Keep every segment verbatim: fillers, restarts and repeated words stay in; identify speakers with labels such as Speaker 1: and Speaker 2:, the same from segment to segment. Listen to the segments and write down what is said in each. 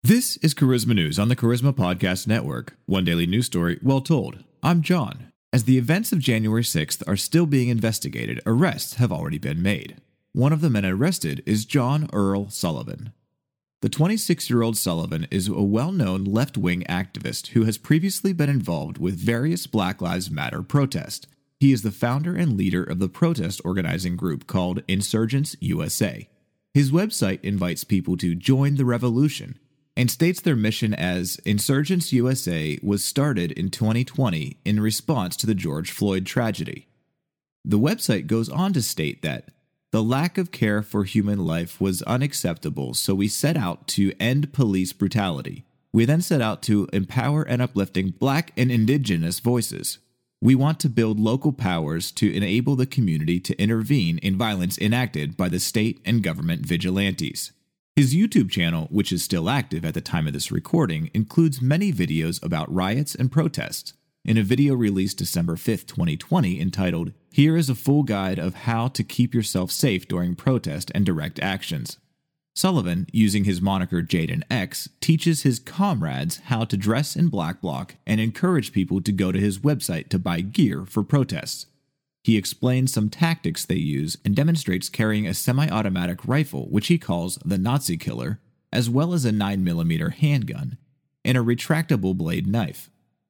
Speaker 1: This is Charisma News on the Charisma Podcast Network. One daily news story, well told. I'm John. As the events of January sixth are still being investigated, arrests have already been made. One of the men arrested is John Earl Sullivan. The twenty-six-year-old Sullivan is a well-known left-wing activist who has previously been involved with various Black Lives Matter protests. He is the founder and leader of the protest organizing group called Insurgents U S A. His website invites people to join the revolution and states their mission as Insurgents U S A was started in twenty twenty in response to the George Floyd tragedy. The website goes on to state that the lack of care for human life was unacceptable, so we set out to end police brutality. We then set out to empower and uplifting Black and Indigenous voices. We want to build local powers to enable the community to intervene in violence enacted by the state and government vigilantes. His YouTube channel, which is still active at the time of this recording, includes many videos about riots and protests. In a video released December fifth, twenty twenty, entitled, "Here is a full guide of how to keep yourself safe during protest and direct actions," Sullivan, using his moniker Jaden X, teaches his comrades how to dress in black bloc and encourage people to go to his website to buy gear for protests. He explains some tactics they use and demonstrates carrying a semi-automatic rifle, which he calls the Nazi Killer, as well as a nine millimeter handgun and a retractable blade knife.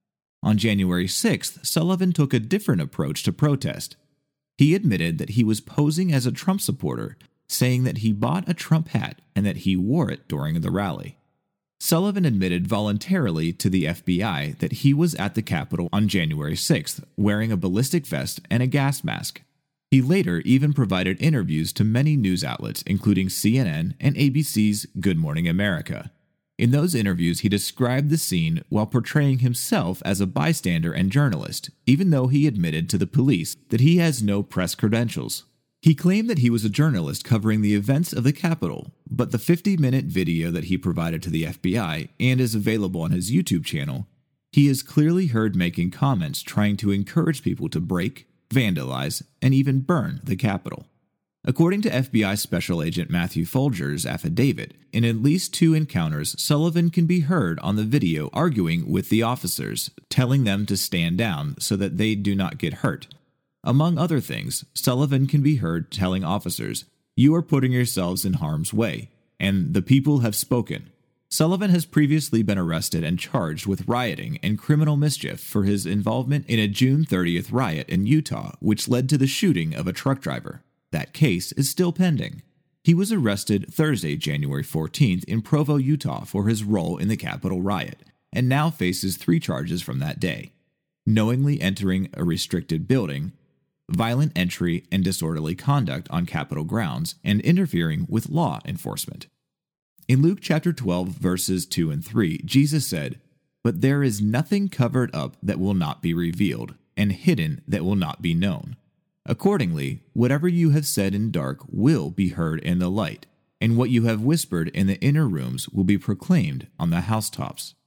Speaker 1: On January sixth, Sullivan took a different approach to protest. He admitted that he was posing as a Trump supporter, saying that he bought a Trump hat and that he wore it during the rally. Sullivan admitted voluntarily to the F B I that he was at the Capitol on January sixth, wearing a ballistic vest and a gas mask. He later even provided interviews to many news outlets, including C N N and A B C's Good Morning America. In those interviews, he described the scene while portraying himself as a bystander and journalist, even though he admitted to the police that he has no press credentials. He claimed that he was a journalist covering the events of the Capitol, but the fifty-minute video that he provided to the F B I and is available on his YouTube channel, he is clearly heard making comments trying to encourage people to break, vandalize, and even burn the Capitol. According to F B I Special Agent Matthew Folger's affidavit, in at least two encounters, Sullivan can be heard on the video arguing with the officers, telling them to stand down so that they do not get hurt. Among other things, Sullivan can be heard telling officers, "You are putting yourselves in harm's way," and "the people have spoken." Sullivan has previously been arrested and charged with rioting and criminal mischief for his involvement in a June thirtieth riot in Utah, which led to the shooting of a truck driver. That case is still pending. He was arrested Thursday, January fourteenth, in Provo, Utah for his role in the Capitol riot, and now faces three charges from that day: knowingly entering a restricted building, violent entry and disorderly conduct on Capitol grounds, and interfering with law enforcement. In Luke chapter twelve, verses two and three, Jesus said, "But there is nothing covered up that will not be revealed, and hidden that will not be known. Accordingly, whatever you have said in dark will be heard in the light, and what you have whispered in the inner rooms will be proclaimed on the housetops."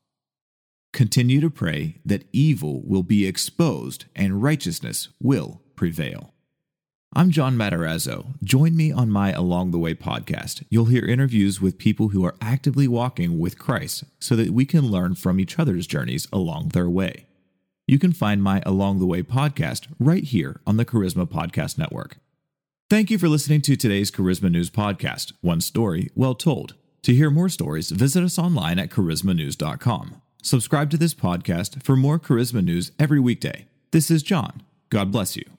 Speaker 1: Continue to pray that evil will be exposed and righteousness will prevail. I'm John Matarazzo. Join me on my Along the Way podcast. You'll hear interviews with people who are actively walking with Christ so that we can learn from each other's journeys along their way. You can find my Along the Way podcast right here on the Charisma Podcast Network. Thank you for listening to today's Charisma News podcast. One story, well told. To hear more stories, visit us online at charisma news dot com. Subscribe to this podcast for more Charisma News every weekday. This is John. God bless you.